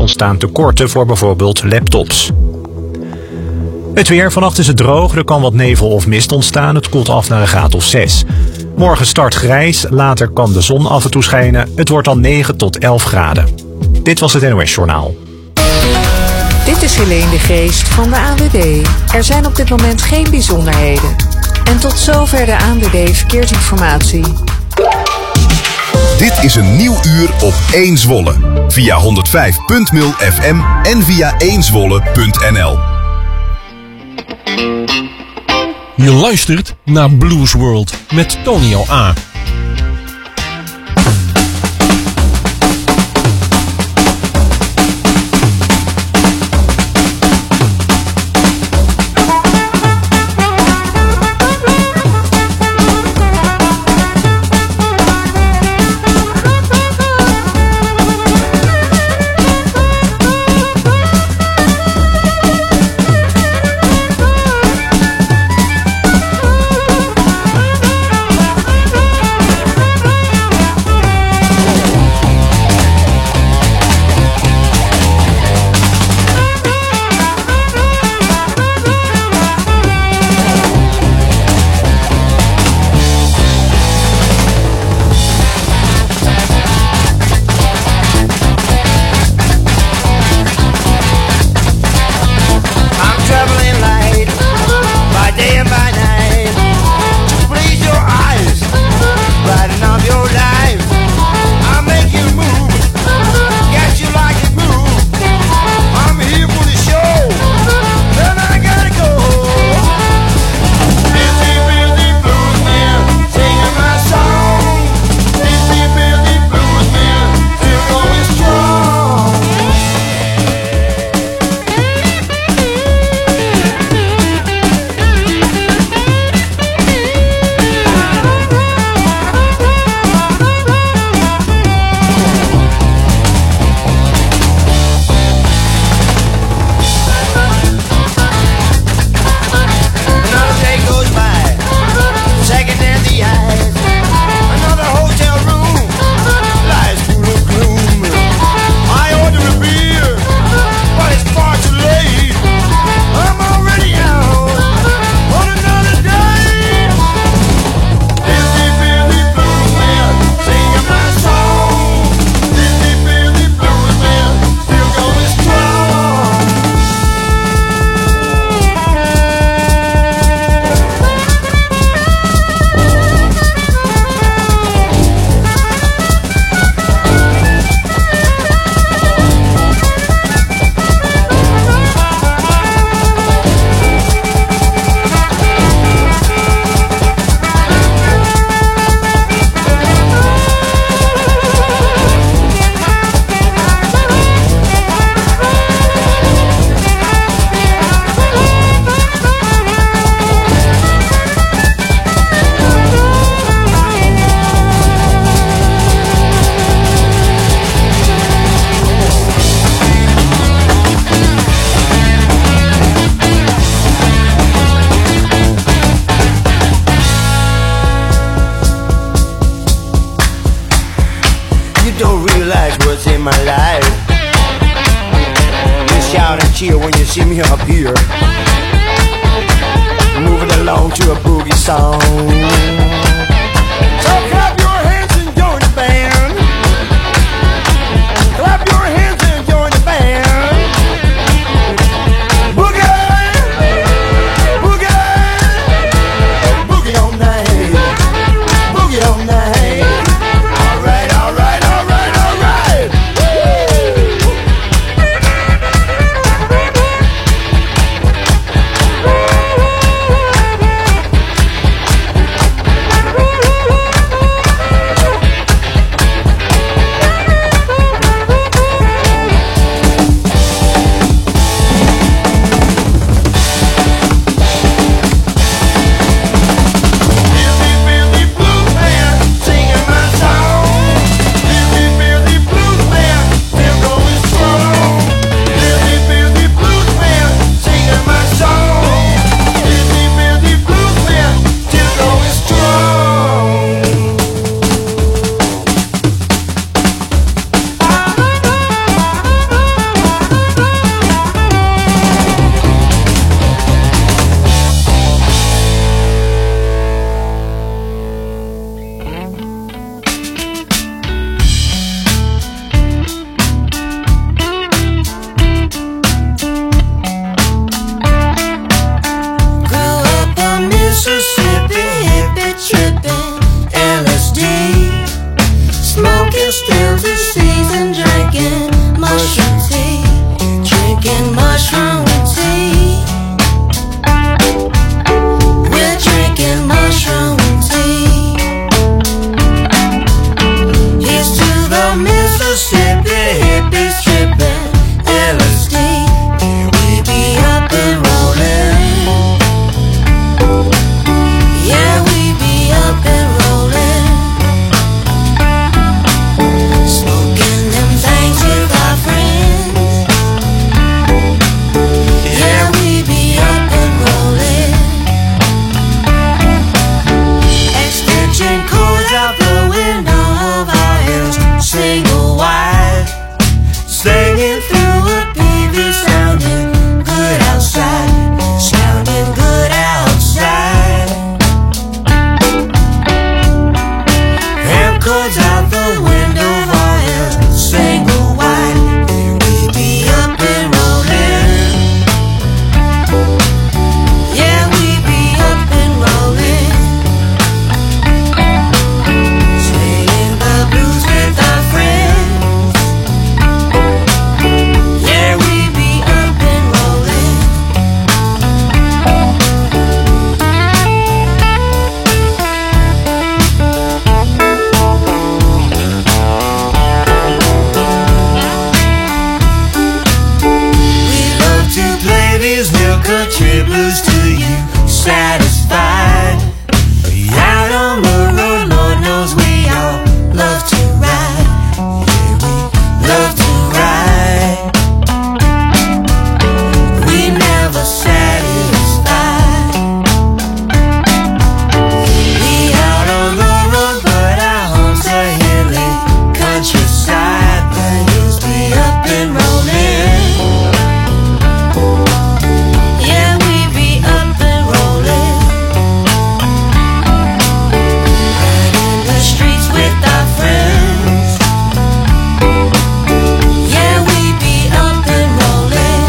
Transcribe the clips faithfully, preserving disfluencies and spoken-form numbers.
ontstaan tekorten voor bijvoorbeeld laptops. Het weer. Vannacht is het droog. Er kan wat nevel of mist ontstaan. Het koelt af naar een graad of zes. Morgen start grijs. Later kan de zon af en toe schijnen. Het wordt dan negen tot elf graden. Dit was het N O S Journaal. Dit is Helene de Geest van de A N W B. Er zijn op dit moment geen bijzonderheden. En tot zover de A N W B Verkeersinformatie. Dit is een nieuw uur op één Zwolle. Via honderdvijf punt nul F M en via één zwolle punt n l. Je luistert naar Blues World met Tonio A. cheer when you see me up here, moving along to a boogie song. So clap your hands and join the band. Clap your hands and join the band. Boogie, boogie, boogie all night, boogie all night. All right, all right, all right, all right. Swinging through a baby, sounding good outside, sounding good outside. Hair comes out the window via single wide. Here we be up and rolling. Yeah, we be up and rolling. Singing the blues with our friends. Yeah, we be up and rolling. We love to play these new country blues till you satisfied. Out on the road, Lord knows we all love to ride. Yeah, we love to ride. We never satisfied. We out on the road, but our home's a hilly countryside. The hills be up and rolling. Yeah, we be up and rolling. Riding the streets with our friends. Yeah, we be up and rolling.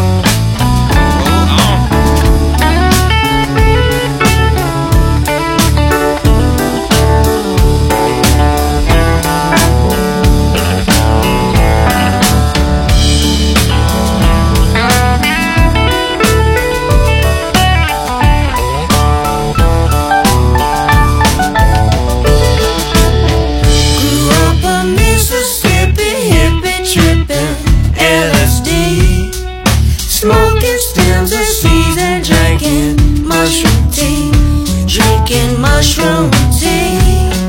Grew up a Mississippi hippie tripping L S D, smoking stems of seeds and drinking mushroom tea, drinking mushroom tea.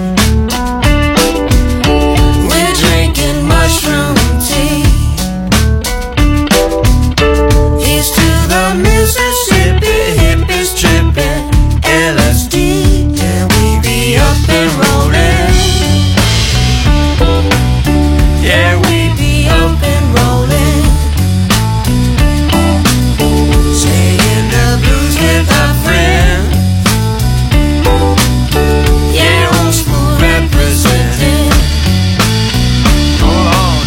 We're drinking mushroom tea. Here's to the Mississippi hippies tripping L S D. Yeah, we be up and rolling. Yeah, we be up and rolling. Singing the blues with our friends. Yeah, old school representing. Hold on.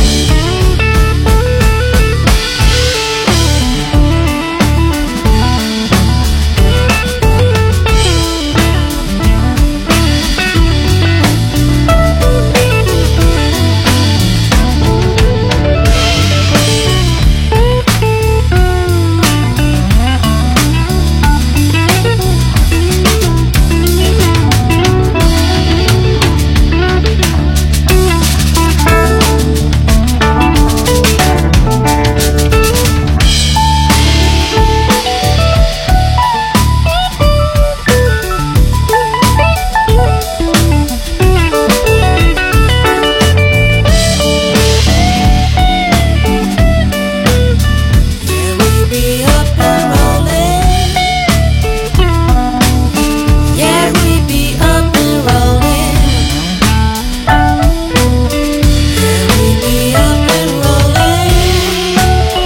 Yeah, we be up and rolling. Yeah, we be up and rolling. Yeah, we be up and rolling.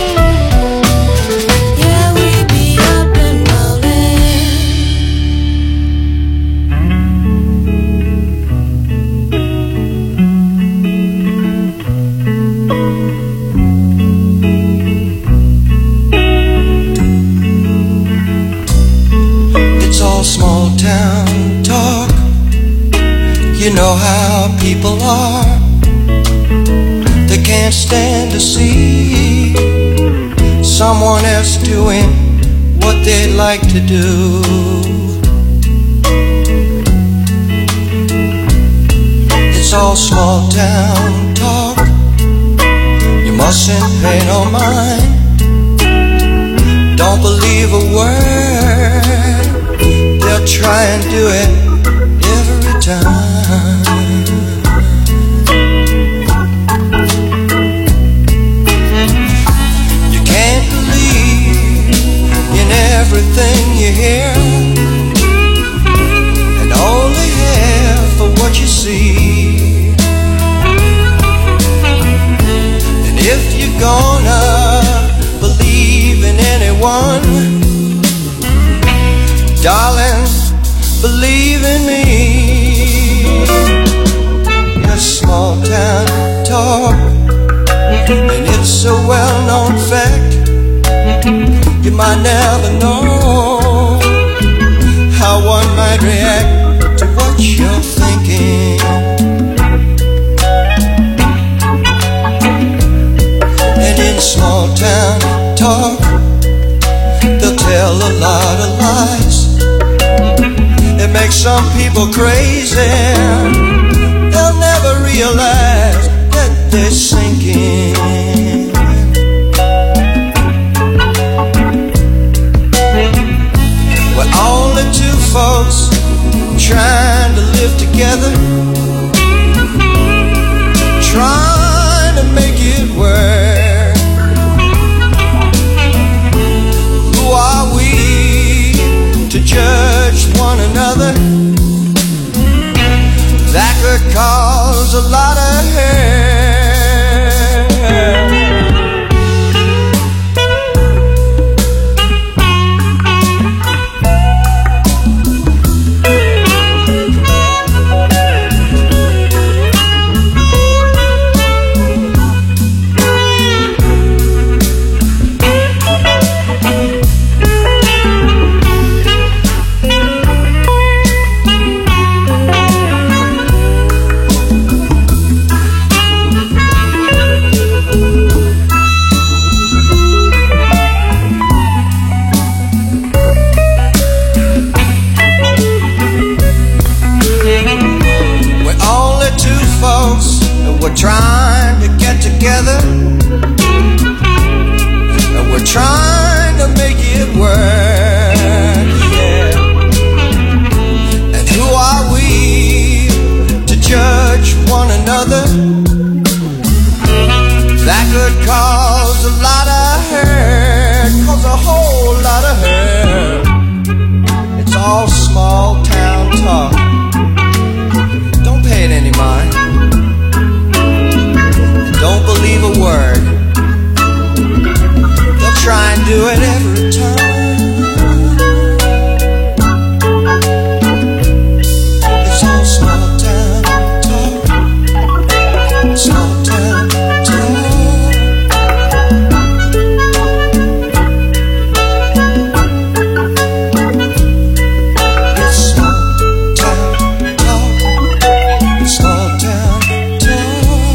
Yeah, we be up and rolling. It's all small town talk. You know how people are. They can't stand to see someone else doing what they like to do. It's all small town talk. You mustn't pay no mind. Don't believe a word. They'll try and do it every time. You can't believe in everything you hear, and only half of what you see. And if you gonna believe in anyone. Darling, believe in me. It's small town talk, and it's a well-known fact. You might never know how one might react to what you're thinking. And in small town talk, they'll tell a lot of lies. It makes some people crazy. They'll never realize that they're sinking. We're only two folks trying to live together, trying to make it work. Who are we to judge one another? That could cause a lot of hurt. We're trying to get together, and we're trying to make it work, yeah. And who are we to judge one another? That could cause a lot of hurt, cause a whole lot of hurt. It's all small town talk. Don't pay it any mind. Don't believe a word. They'll try and do it every time. It's all small town talk. Small town talk. It's small town talk. Small town talk.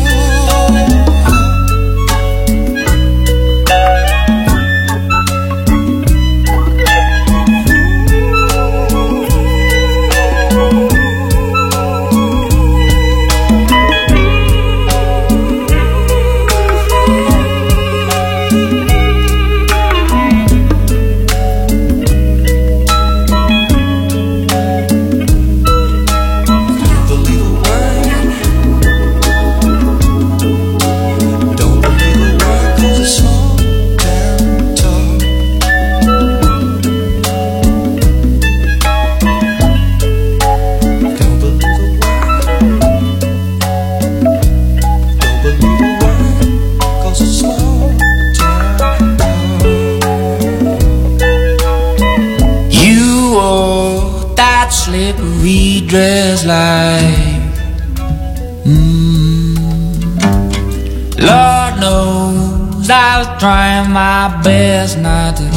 Slippery dress like mm, Lord knows I was trying my best not to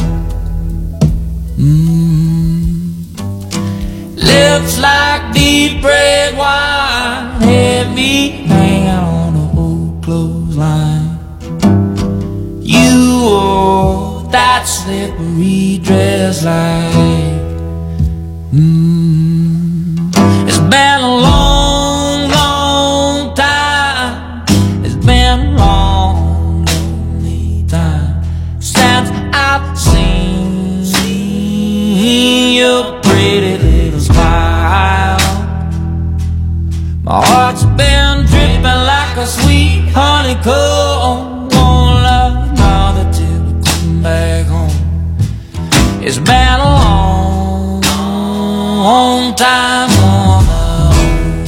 mm, lips like deep red wine had me hanging on a old clothesline. You wore that slippery dress like mm, it's been a long, long time. It's been a long, lonely time since I've seen, seen your pretty little smile. My heart's been dripping like a sweet honeycomb. Won't love another till I come back home. It's been a long, long time on the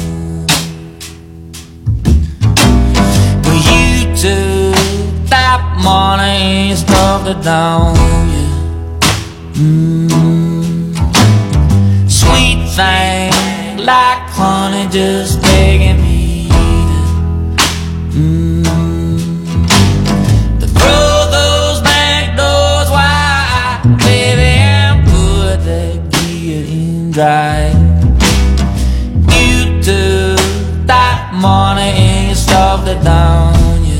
own. But you took that softer down you. Mm. Sweet thing like honey just begging me to. Mm. To throw those back doors wide, baby, and put that guillotine dry. You took that money and you stuffed it down you.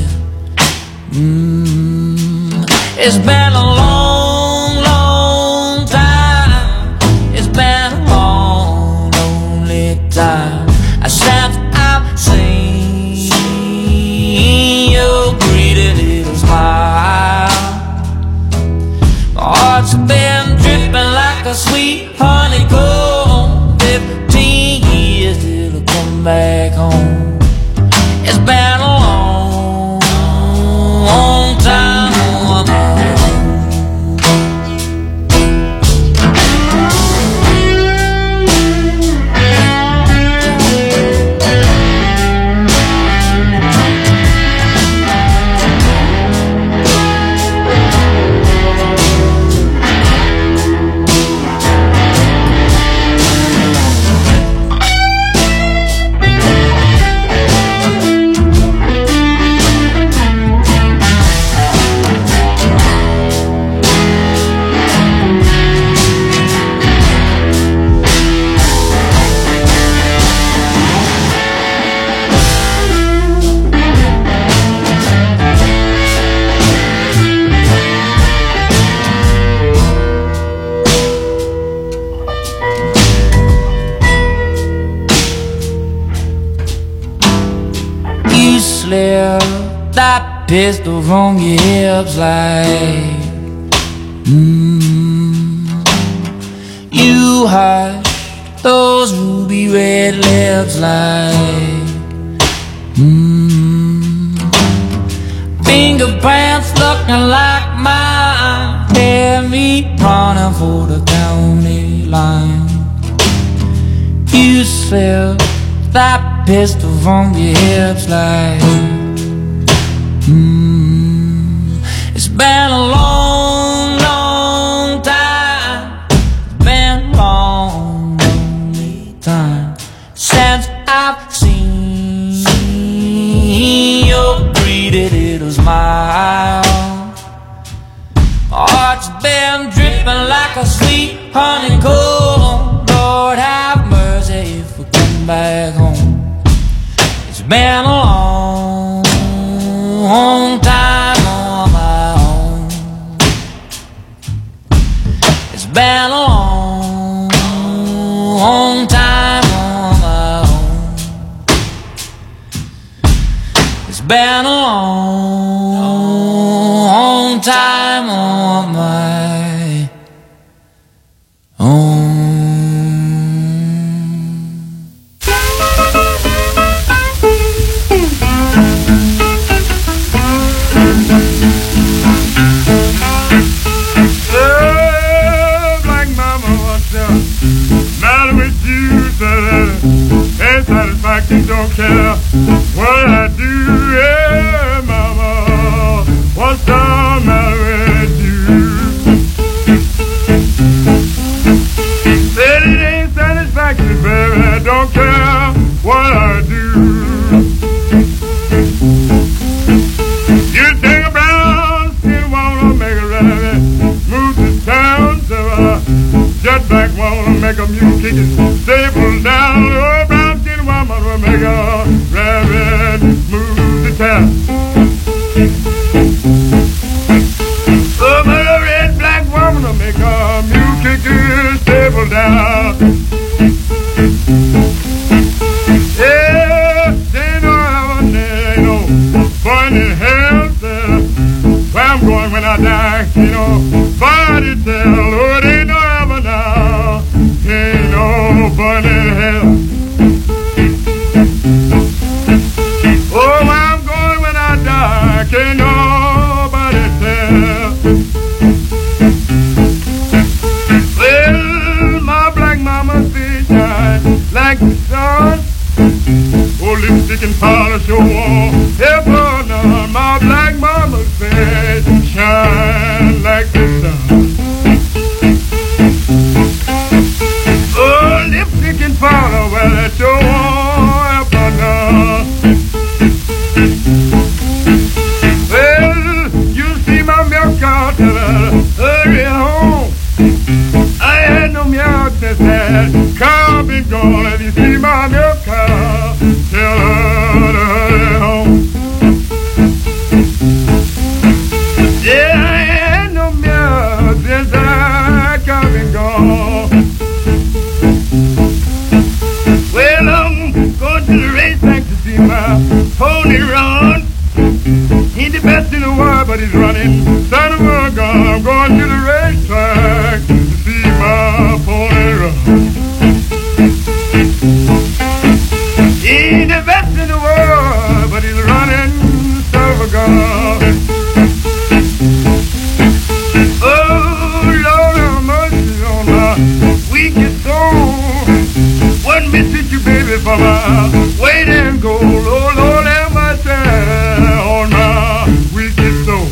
Mm. It's been a long, long time. It's been a long, lonely time. I since I've seen your pretty little smile. My heart's been dripping like a sweet honeycomb. Fifteen years till I come back home. It's been a long, long time on my own. That pistol from your hips like mm. You hush those ruby red lips like mm. Fingerprints looking like mine, had me running for the county line. You slipped that pistol from your hips like mm. It's been a long, long time. It's been a long, lonely time since I've seen your pretty little smile. My heart's been dripping like a sweet honeycomb. Lord have mercy if we come back home. It's been a long, long time on my own. It's been a long, long time on my own. It's been a long, long time on my own. Satisfaction, don't care what I do, yeah, mama. What's the matter with you? Said it ain't satisfaction, baby. I don't care what I do. You think about still wanna make a rabbit, move to town, so uh, jet back wanna make a mule kick it, stable down, oh, brown. Woman will make a rabbit move to town. Oh, make a red black woman will make a mule kick his stable down. Yeah, they know how there ain't no fun in hell. Where I'm going when I die, you know, body tell. Oh, they know how now. Ain't no fun in hell. Oh, where I'm going when I die, can't nobody tell. Well, my black mama see shine like the sun. Oh, lipstick and polish your wall, ever none. My black mama face shine he's running. Son of a gun, I'm going to the racetrack to see my pony run. He ain't the best in the world, but he's running. Son of a gun. Oh, Lord have mercy on my weakest soul. Wouldn't miss it, you baby, for my weight and gold. Oh, Lord have mercy on my weakest soul.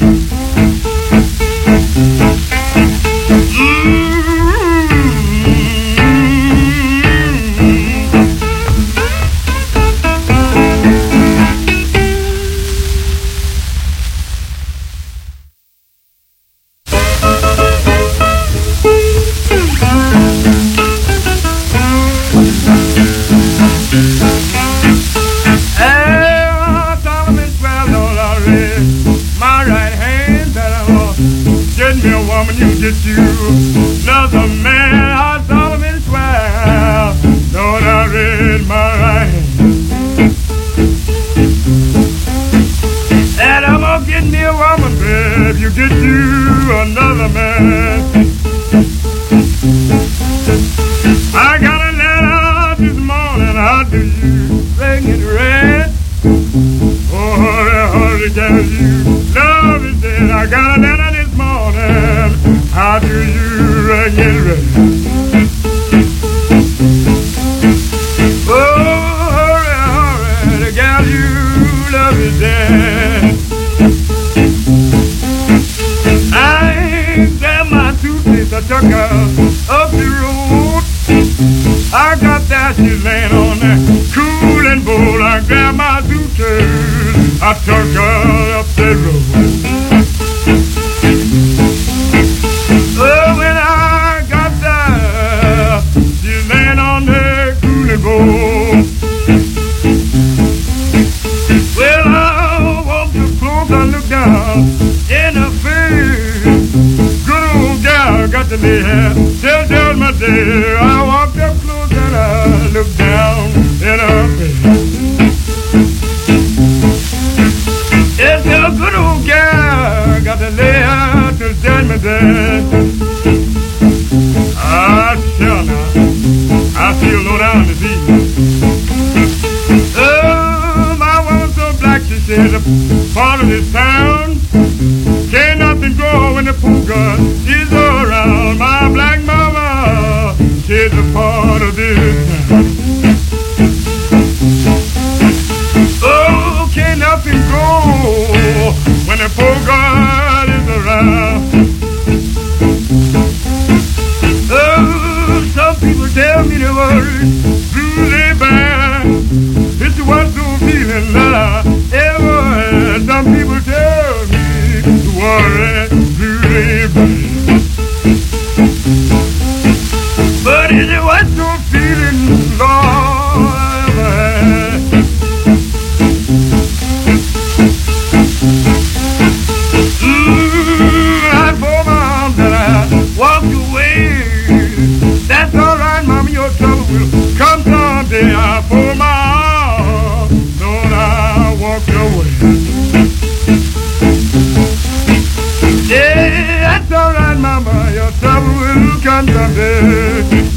Mm-hmm. You get you another man, I Solomon swear. Lord, I read my right hand. And I'm gonna get me a woman, babe. You get you another man. I got a letter this morning. How do you bring it red? Oh, hurry, hurry, get you love is dead. I got a letter this morning. How do you ring it red? Oh, hurry, hurry, the gal you love is dead. I grabbed my suitcase, I took her up the road. I got that, she's laying on that cooling bowl. I grabbed my suitcase, I took her up the road. Oh, when I got there, she's laying on the cooling bowl. Well, I walked up close, I looked down in her face. Good old gal got to lay here till till my day. I walked up close and I looked down in her face. It's a good old gal got to lay here till judgment day. I tell now, I feel low down this evening. Oh, my woman's so black, she said, a part of this town can't nothing grow when the poker is around. My black mama, she's a part of this town. Oh, can't nothing grow when the poker is around. Oh, some people tell me the words blue they bad. It's what's so feeling that I ever had. Some people tell me the words blue they bad. But it's what's so feeling Lord I ever had. Ooh, I for my arms and I walked away. That's all right, mama, your trouble will come someday. I pulled my arm, Lord, I walked away. Yeah, that's all right, mama, your trouble will come someday.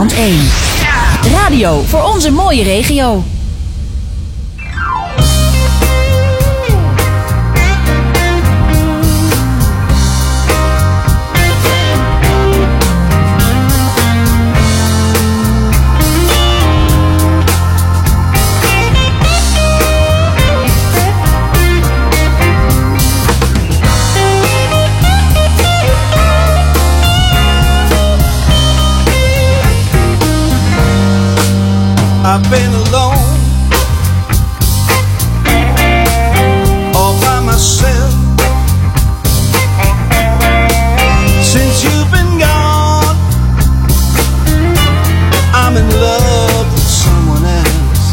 Nederland één. Radio voor onze mooie regio. I've been alone, all by myself, since you've been gone. I'm in love with someone else.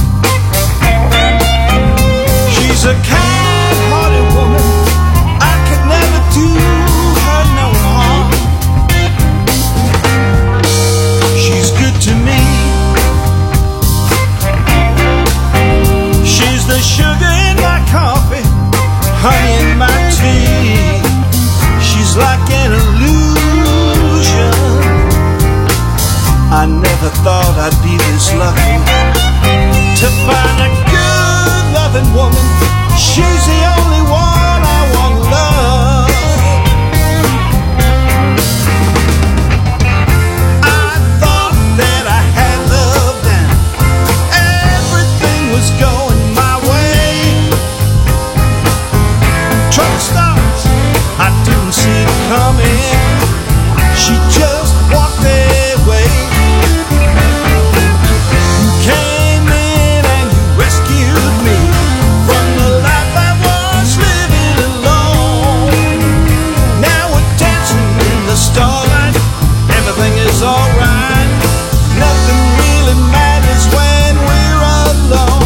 She's a kind-hearted woman, I could never do her no harm. She's good to me, the sugar in my coffee, honey in my tea. She's like an illusion. I never thought I'd be this lucky to find a good loving woman. She's the only one I want to love. I thought that I had love down, everything was going stars, I didn't see it coming. She just walked away. You came in and you rescued me from the life I was living alone. Now we're dancing in the starlight, everything is alright. Nothing really matters when we're alone.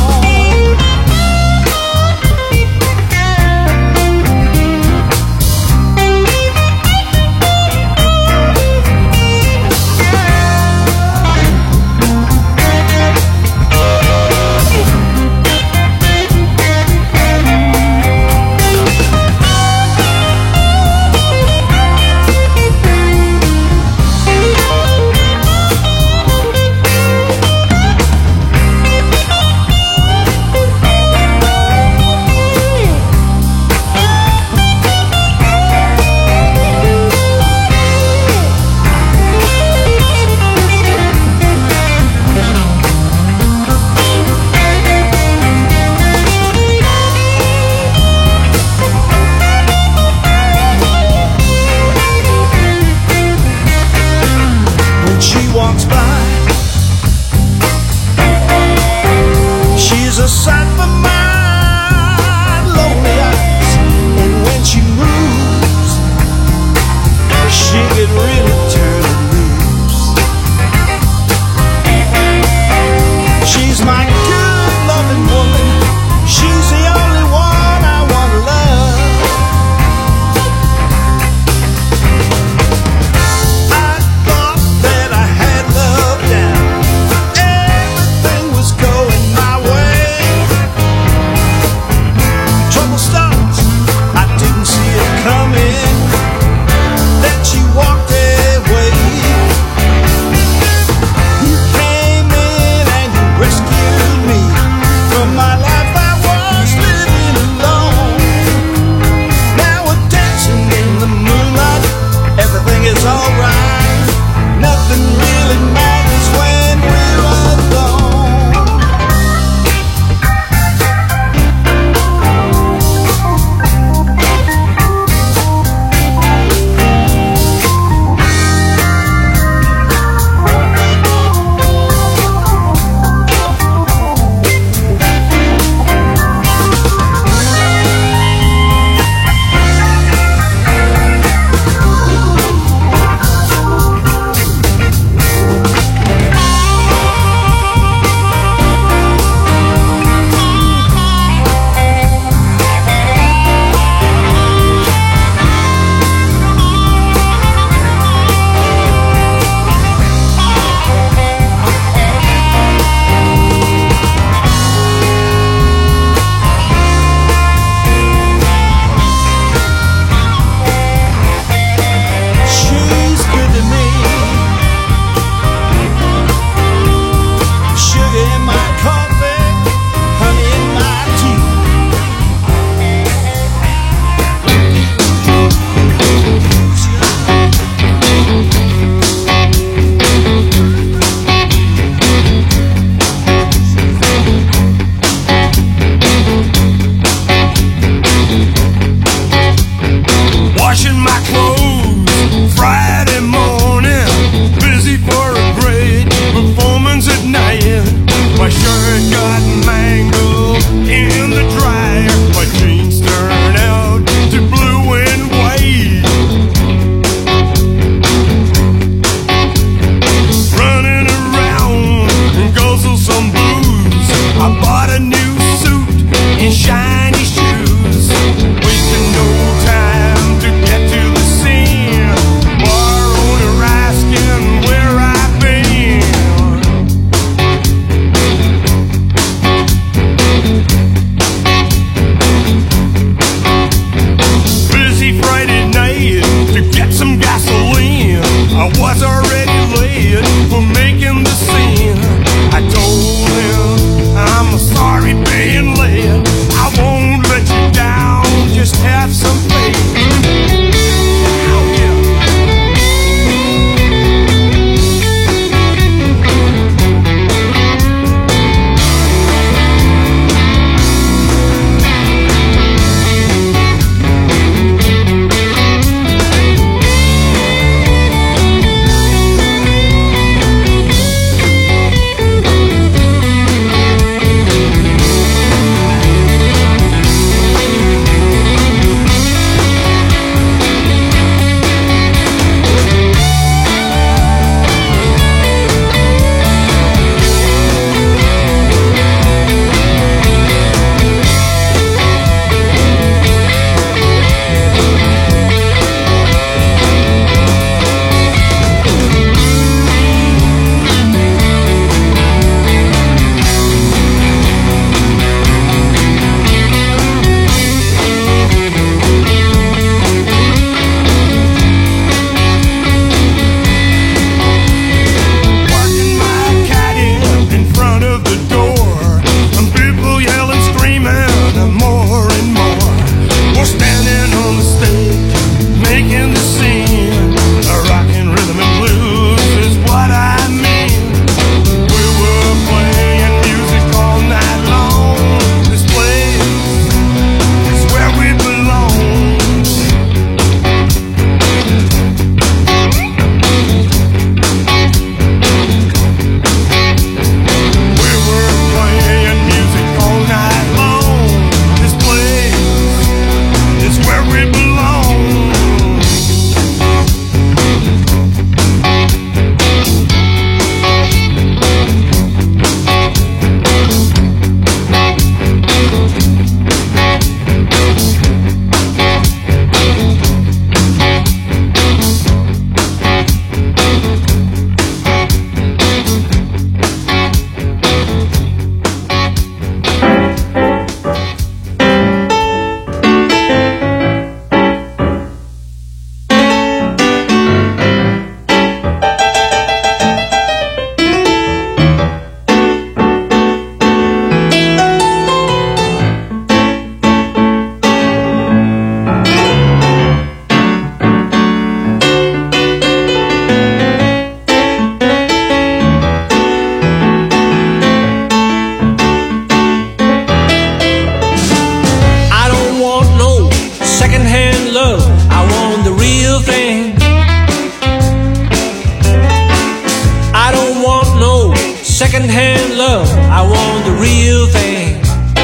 want the real thing.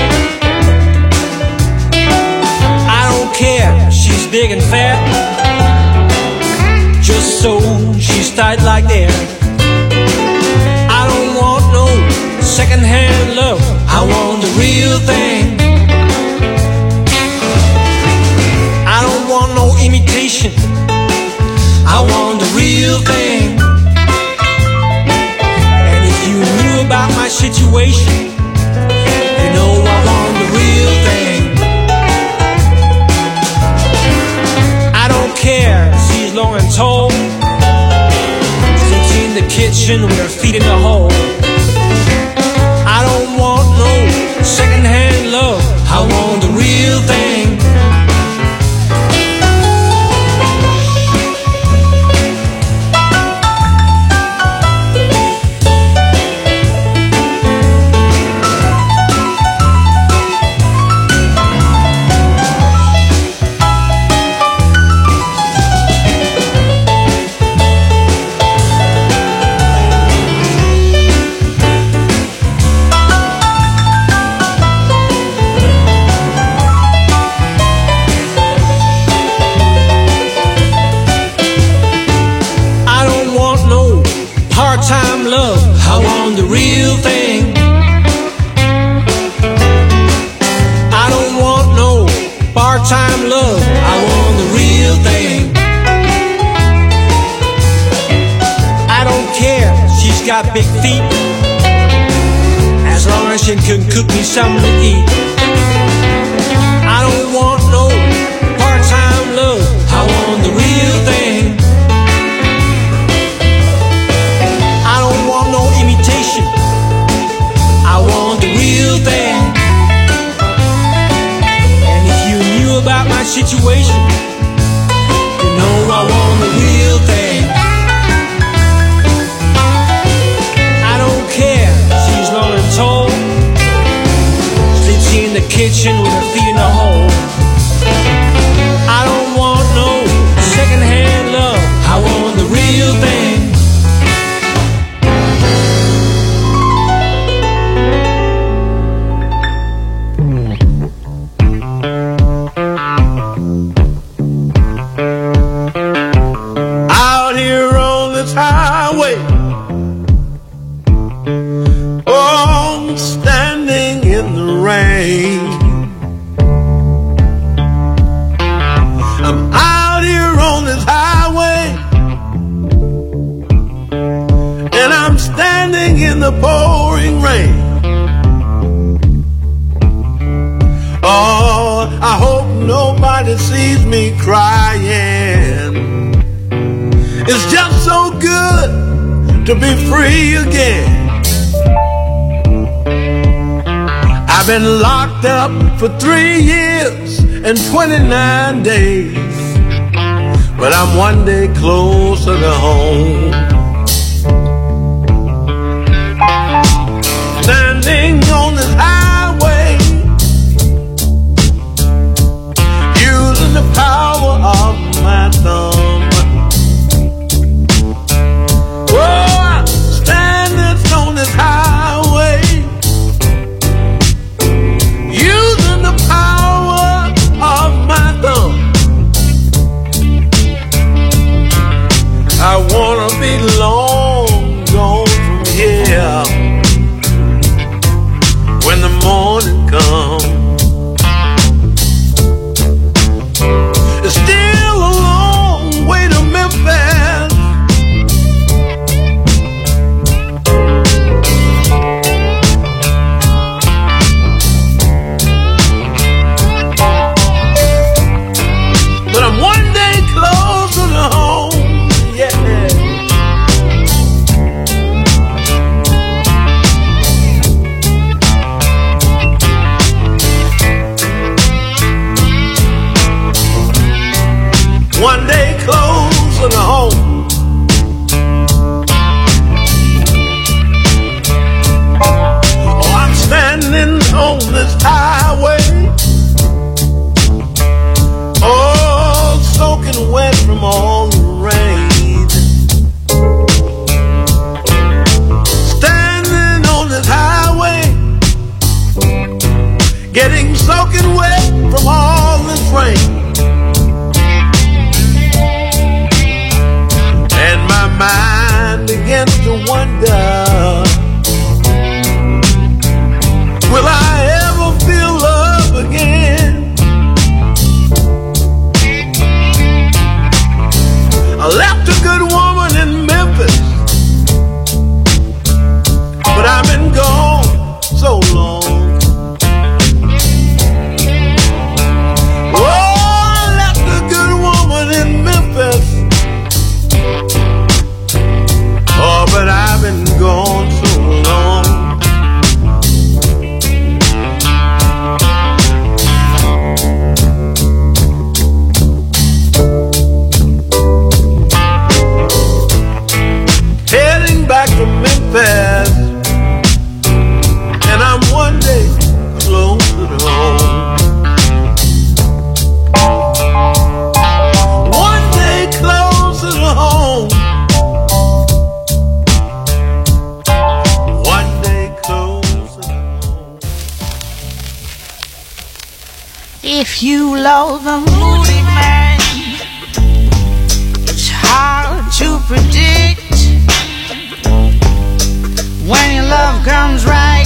I don't care if she's big and fat, just so she's tight like that. I don't want no second-hand love, I want the real thing. I don't want no imitation, I want the real thing. And if you knew about my situation, you know I want the real thing. I don't care if she's long and tall, sits in the kitchen with her feet in the hole. I don't want no second-hand love, I want the real thing. Part-time love, I want the real thing. I don't want no part-time love, I want the real thing. I don't care, she's got big feet, as long as she can cook me something to eat. I don't want no part-time love, I want the real thing. I want the real thing. And if you knew about my situation, you know I want the real thing. I don't care, she's long and tall, sits in the kitchen with her feet in the hole. I don't want no second-hand love, I want the real thing. Highway, oh, standing in the rain. I'm out here on this highway, and I'm standing in the pouring rain. Oh, I hope nobody sees me crying. It's just so good to be free again. I've been locked up for three years and twenty-nine days, but I'm one day closer to home. Standing on this highway, using the power of my thumb. Highway, using the power of my thumb. I wanna be getting soaking wet from all this rain. And my mind begins to wonder, will I ever feel love again? I left a good woman in Memphis, but I've been gone so long. Oh, I left a good woman in Memphis, oh, but I've been gone so long. Heading back to Memphis, and I'm one day closer to home. One day closer to home. One day closer to home. If you love a moody man, it's hard to predict when your love comes right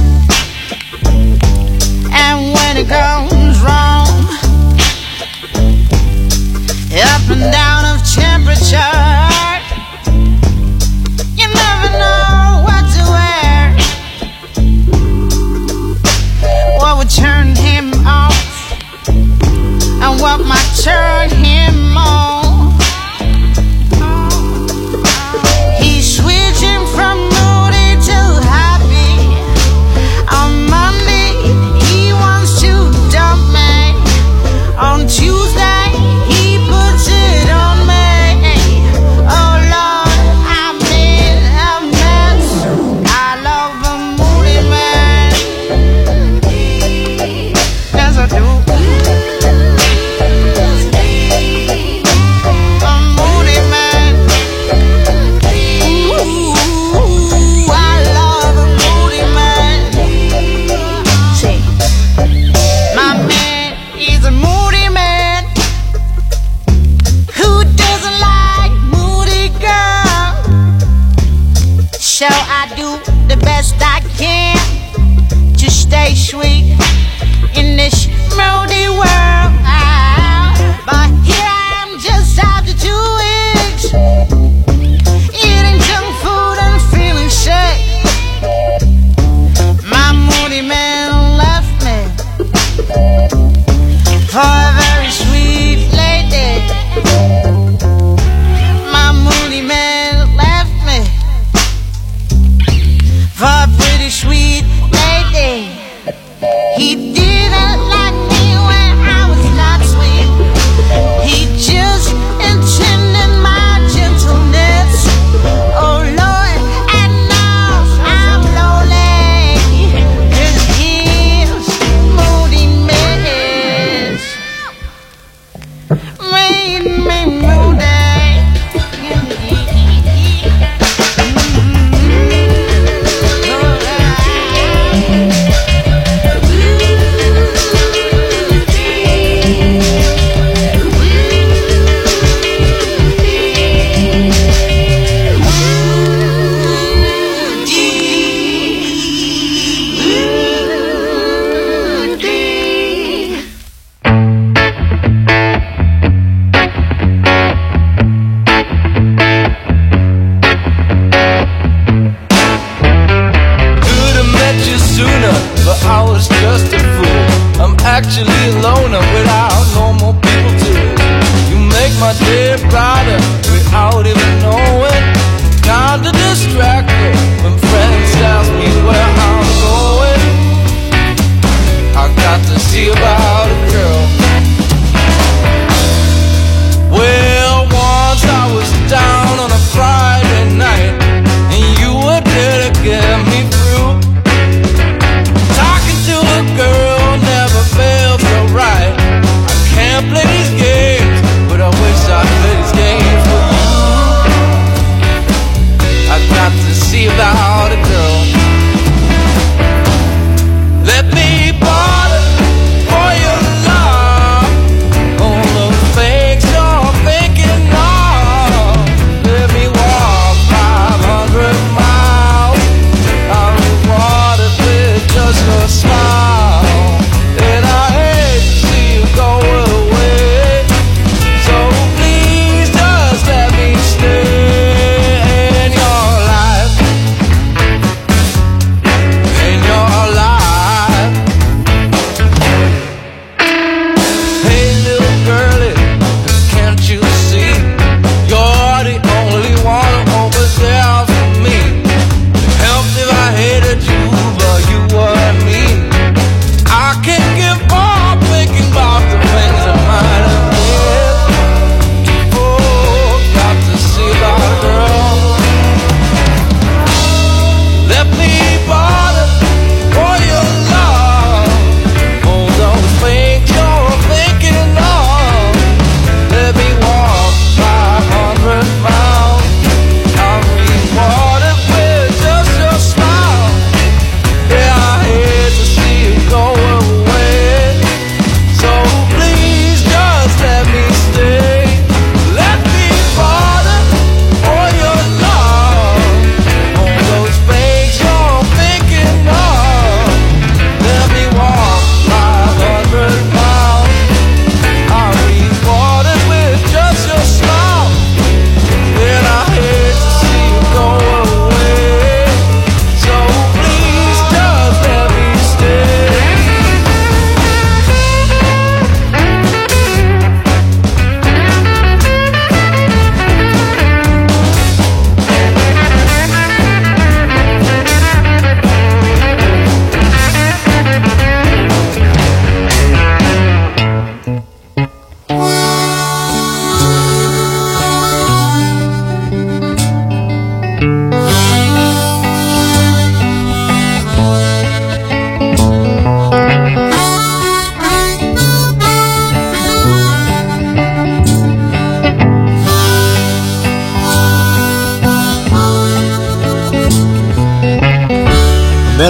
and when it goes wrong. Up and down of temperature, you never know what to wear. What would turn him off and what might turn him on. He's switching from moody to happy. On Monday he wants to dump me. On Tuesday he puts it on me. Oh Lord, I'm in a mess. I love a moody man. Yes I do. A moody man. Ooh, I love a moody man. See, my man is a moody man who doesn't like moody girl. So I do the best I can to stay sweet in this moody world. But here I am just after two weeks, eating junk food and feeling sick. My moody man left me for a very sweet lady. My moody man left me for a pretty sweet lady. He didn't like me when I was not sweet. He just intended my gentleness. Oh Lord, and now I'm lonely. 'Cause his moody mess made me moody. Could've met you sooner, but I was just a fool. I'm actually a loner without normal people too. You make my day brighter without even knowing. Kinda distracted when friends ask me where I'm going. I got to see about a girl. Well, once I was down on a Friday night, and you were there to get me through. Talking to a girl never felt so right. I can't play these games, but I wish I played these games for you. I got to see about a girl.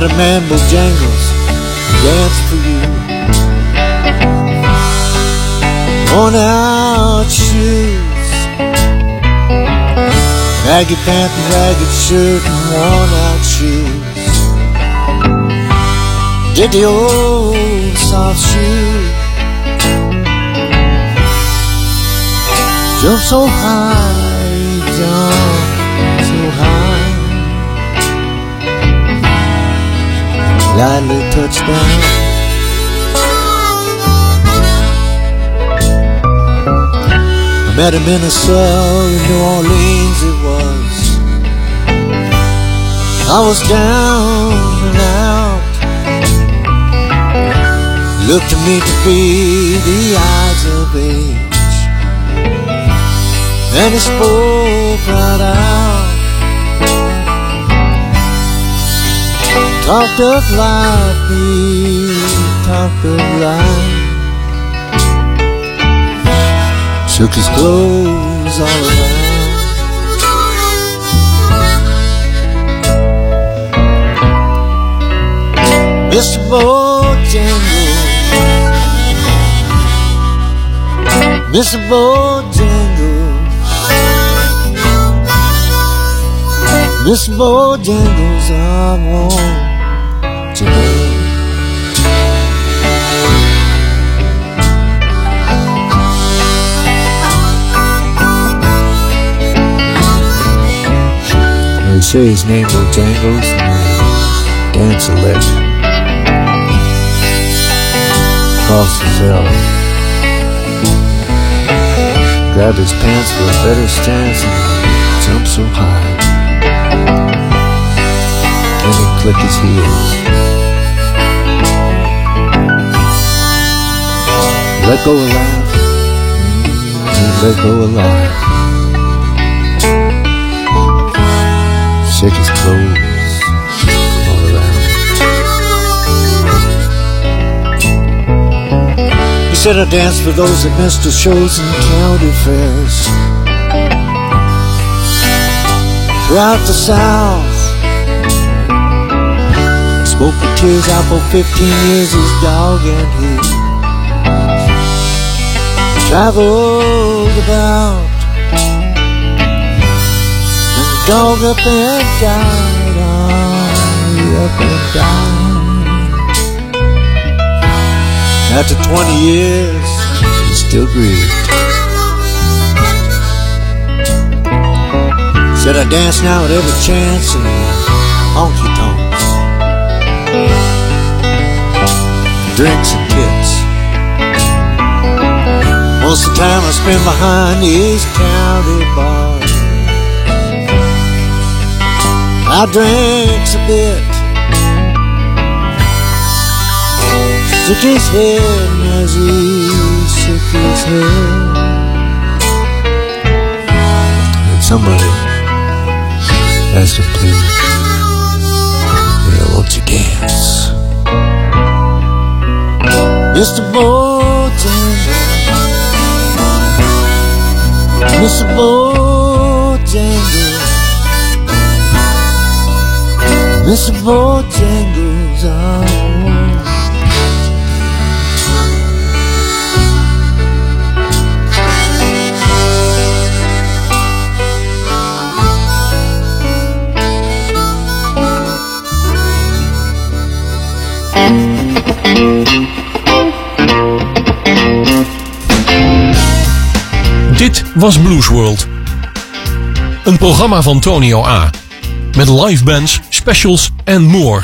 met a man Bojangles dance for you. Worn out shoes, baggy pants and ragged shirt and worn out shoes. Did the old soft shoe jump so high, jump so high, lightly touched down. I met him in a cell in New Orleans it was. I was down and out. He looked to me to be the eyes of age, and he spoke right out. Talked of life, he talked of life. Shook his clothes all around. Mister Bojangles, Mister Bojangles, Mister Bojangles, I want to know. They say his name Bojangles and dance a lick across the cell. Grabbed his pants for a better stance and jumped so high. Then he clicked his heels. Let go of life, he let go of life. Shake his clothes all around. He said I danced for those that missed the shows and county fairs throughout the South. Spoke the tears out for fifteen years, his dog and he traveled about. Dog up and died, oh, up and died. After twenty years, he still grieved. Said I dance now at every chance in honky tonks, drinks and tips. Most of the time I spend behind these county bars. I drinks a bit, shook his head as he shook his head. And somebody asked him, please, yeah, won't you dance? Mister Bojangles, Mister Bojangles, Mister Bojangles, oh. Dit was Blues World. Een programma van Tonio A. Met live bands, specials en more.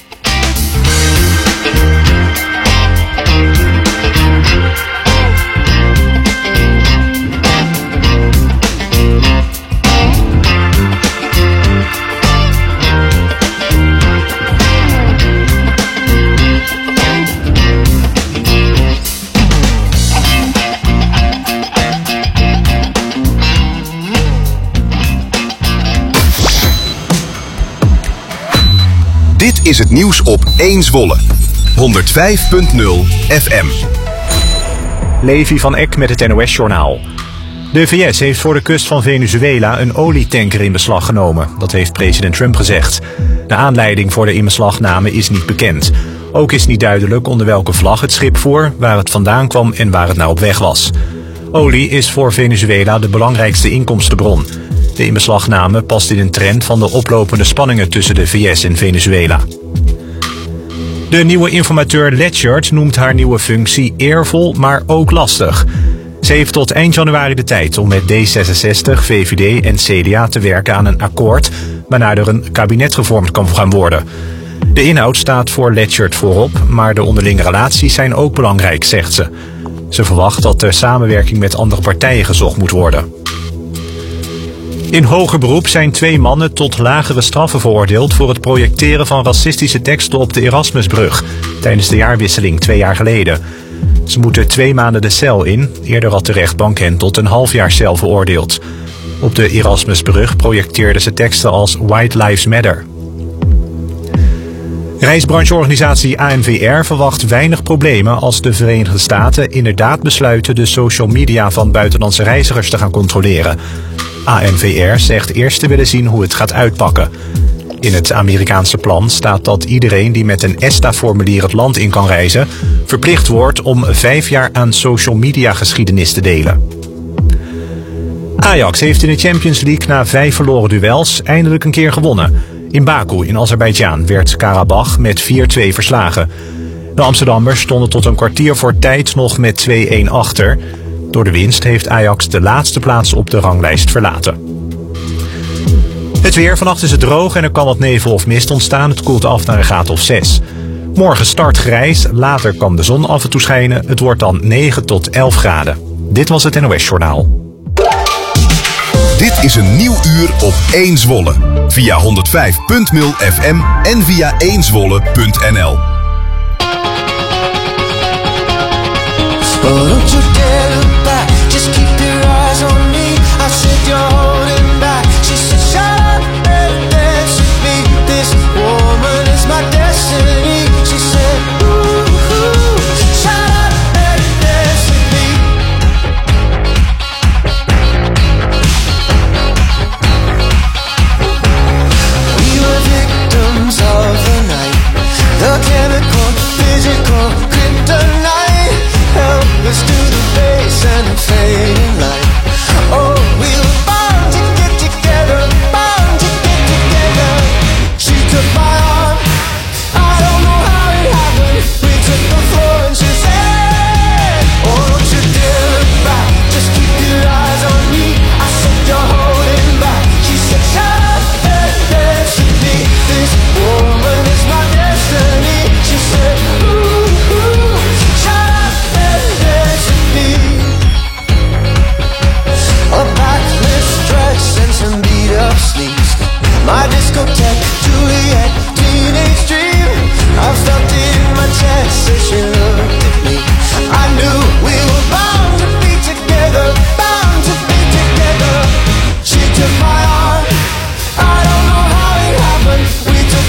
Dit is het nieuws op één Zwolle. honderdvijf punt nul F M. Levi van Eck met het N O S-journaal. De V S heeft voor de kust van Venezuela een olietanker in beslag genomen. Dat heeft president Trump gezegd. De aanleiding voor de inbeslagname is niet bekend. Ook is niet duidelijk onder welke vlag het schip voer, waar het vandaan kwam en waar het naar op weg was. Olie is voor Venezuela de belangrijkste inkomstenbron. De inbeslagname past in een trend van de oplopende spanningen tussen de V S en Venezuela. De nieuwe informateur Letchert noemt haar nieuwe functie eervol, maar ook lastig. Ze heeft tot eind januari de tijd om met D zesenzestig, V V D en C D A te werken aan een akkoord, waarna er een kabinet gevormd kan gaan worden. De inhoud staat voor Letchert voorop, maar de onderlinge relaties zijn ook belangrijk, zegt ze. Ze verwacht dat de samenwerking met andere partijen gezocht moet worden. In hoger beroep zijn twee mannen tot lagere straffen veroordeeld voor het projecteren van racistische teksten op de Erasmusbrug tijdens de jaarwisseling twee jaar geleden. Ze moeten twee maanden de cel in. Eerder had de rechtbank hen tot een half jaar cel veroordeeld. Op de Erasmusbrug projecteerden ze teksten als White Lives Matter. Reisbrancheorganisatie A N V R verwacht weinig problemen als de Verenigde Staten inderdaad besluiten de social media van buitenlandse reizigers te gaan controleren. A N V R zegt eerst te willen zien hoe het gaat uitpakken. In het Amerikaanse plan staat dat iedereen die met een ESTA-formulier het land in kan reizen, verplicht wordt om vijf jaar aan social media geschiedenis te delen. Ajax heeft in de Champions League na vijf verloren duels eindelijk een keer gewonnen. In Baku in Azerbeidzjan werd Karabach met vier-twee verslagen. De Amsterdammers stonden tot een kwartier voor tijd nog met twee-een achter. Door de winst heeft Ajax de laatste plaats op de ranglijst verlaten. Het weer, vannacht is het droog en er kan wat nevel of mist ontstaan. Het koelt af naar een graad of zes. Morgen start grijs, later kan de zon af en toe schijnen. Het wordt dan negen tot elf graden. Dit was het N O S Journaal. Dit is een nieuw uur op één Zwolle. Via honderdvijf punt nul F M en via één zwolle punt n l. Oh, don't you dare look back, just keep your eyes on me. I said you're holding back. She said shut up and dance with me. This woman is my destiny. She said ooh, ooh, shut up and dance with me. We were victims of the night, the chemical, physical kryptonite. Helpless to the base and the fading light. Oh, we were bound to get together, bound to get together. She took my arm, I don't know how it happened. We took the floor and she said, oh, don't you dare look back, just keep your eyes on me. I said you're holding back. She said shut up and dance with me. This woman is my destiny. She said ooh, ooh, shut up. A backless dress and some beat up sleeves. My discotheque, Juliet, teenage dream. I felt it in my chest, said she